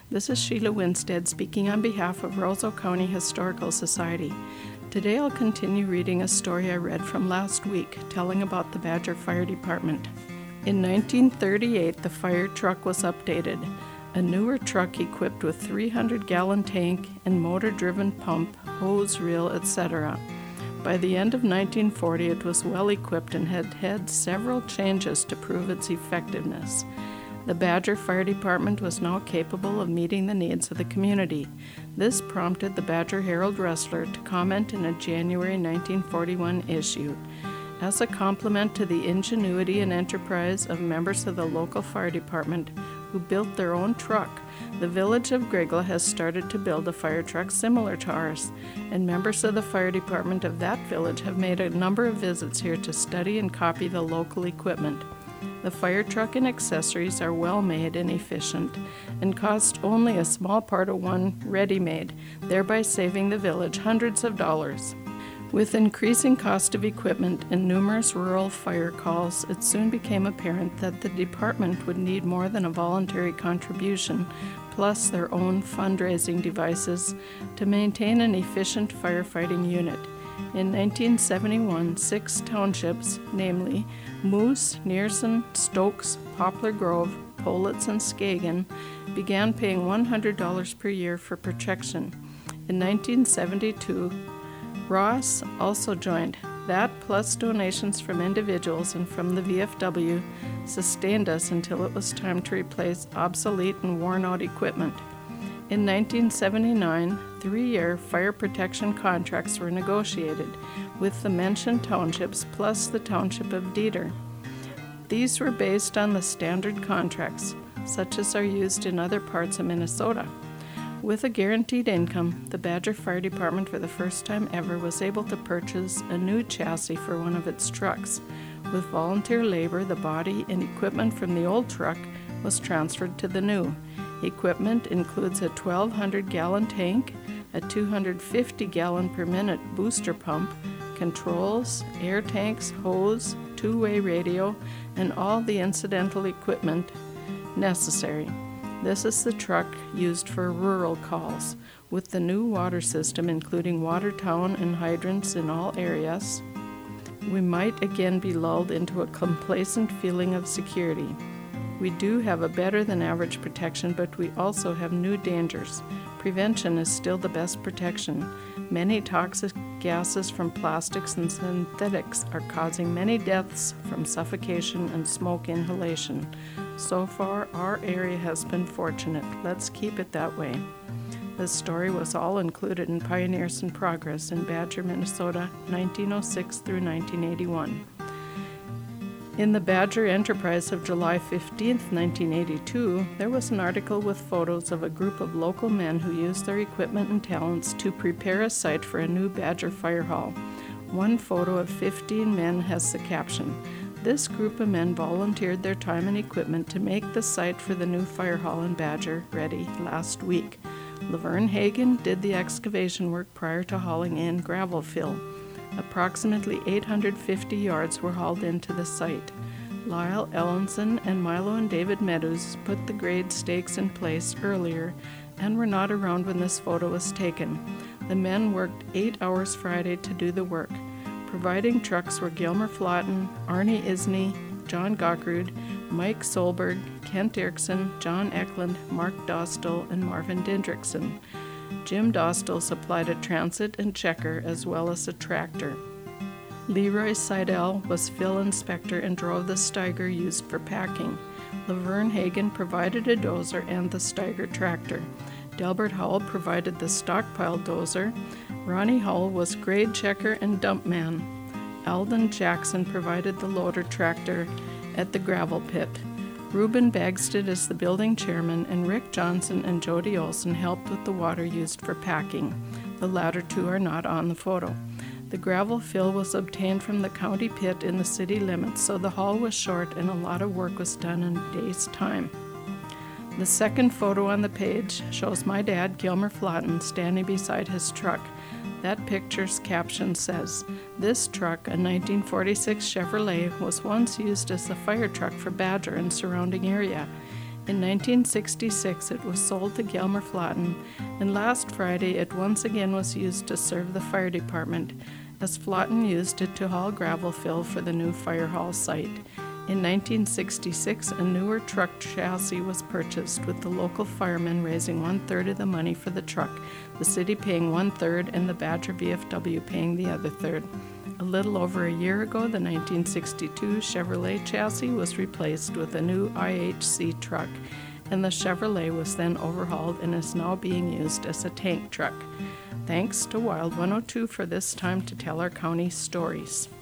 This is Sheila Winstead speaking on behalf of Roseau County Historical Society. Today I'll continue reading a story I read from last week telling about the Badger Fire Department. In 1938, the fire truck was updated. A newer truck equipped with 300-gallon tank and motor-driven pump, hose reel, etc. By the end of 1940, it was well equipped and had had several changes to prove its effectiveness. The Badger Fire Department was now capable of meeting the needs of the community. This prompted the Badger Herald-Rustler to comment in a January 1941 issue. As a compliment to the ingenuity and enterprise of members of the local fire department who built their own truck, the village of Grigla has started to build a fire truck similar to ours, and members of the fire department of that village have made a number of visits here to study and copy the local equipment. The fire truck and accessories are well made and efficient and cost only a small part of one ready-made, thereby saving the village hundreds of dollars. With increasing cost of equipment and numerous rural fire calls, it soon became apparent that the department would need more than a voluntary contribution, plus their own fundraising devices, to maintain an efficient firefighting unit. In 1971, 6 townships, namely Moose, Nearson, Stokes, Poplar Grove, Politz, and Skagen, began paying $100 per year for protection. In 1972, Ross also joined. That, plus donations from individuals and from the VFW, sustained us until it was time to replace obsolete and worn-out equipment. In 1979, 3-year fire protection contracts were negotiated with the mentioned townships plus the township of Dieter. These were based on the standard contracts, such as are used in other parts of Minnesota. With a guaranteed income, the Badger Fire Department for the first time ever was able to purchase a new chassis for one of its trucks. With volunteer labor, the body and equipment from the old truck was transferred to the new. Equipment includes a 1,200-gallon tank, a 250-gallon per minute booster pump, controls, air tanks, hose, two-way radio, and all the incidental equipment necessary. This is the truck used for rural calls, with the new water system including water tower and hydrants in all areas. We might again be lulled into a complacent feeling of security. We do have a better than average protection, but we also have new dangers. Prevention is still the best protection. Many toxic gases from plastics and synthetics are causing many deaths from suffocation and smoke inhalation. So far, our area has been fortunate. Let's keep it that way. This story was all included in Pioneers in Progress in Badger, Minnesota, 1906 through 1981. In the Badger Enterprise of July 15, 1982, there was an article with photos of a group of local men who used their equipment and talents to prepare a site for a new Badger fire hall. One photo of 15 men has the caption, "This group of men volunteered their time and equipment to make the site for the new fire hall in Badger ready last week. Laverne Hagen did the excavation work prior to hauling in gravel fill. Approximately 850 yards were hauled into the site. Lyle Ellenson and Milo and David Meadows put the grade stakes in place earlier and were not around when this photo was taken. The men worked 8 hours Friday to do the work. Providing trucks were Gilmer Flotten, Arnie Isney, John Gockrud, Mike Solberg, Kent Erickson, John Eklund, Mark Dostal, and Marvin Dindrickson. Jim Dostal supplied a transit and checker as well as a tractor. Leroy Seidel was fill inspector and drove the Steiger used for packing. Laverne Hagen provided a dozer and the Steiger tractor. Delbert Howell provided the stockpile dozer. Ronnie Howell was grade checker and dump man. Alden Jackson provided the loader tractor at the gravel pit. Reuben Bagstead is the building chairman, and Rick Johnson and Jody Olson helped with the water used for packing. The latter two are not on the photo. The gravel fill was obtained from the county pit in the city limits, so the haul was short and a lot of work was done in a day's time. The second photo on the page shows my dad, Gilmer Flotten, standing beside his truck. That picture's caption says, "This truck, a 1946 Chevrolet, was once used as the fire truck for Badger and surrounding area. In 1966, it was sold to Gelmer Flatten, and last Friday it once again was used to serve the fire department, as Flatten used it to haul gravel fill for the new fire hall site. In 1966, a newer truck chassis was purchased, with the local firemen raising 1/3 of the money for the truck, the city paying 1/3 and the Badger VFW paying the other third. A little over a year ago, the 1962 Chevrolet chassis was replaced with a new IHC truck, and the Chevrolet was then overhauled and is now being used as a tank truck. Thanks to Wild 102 for this time to tell our county stories.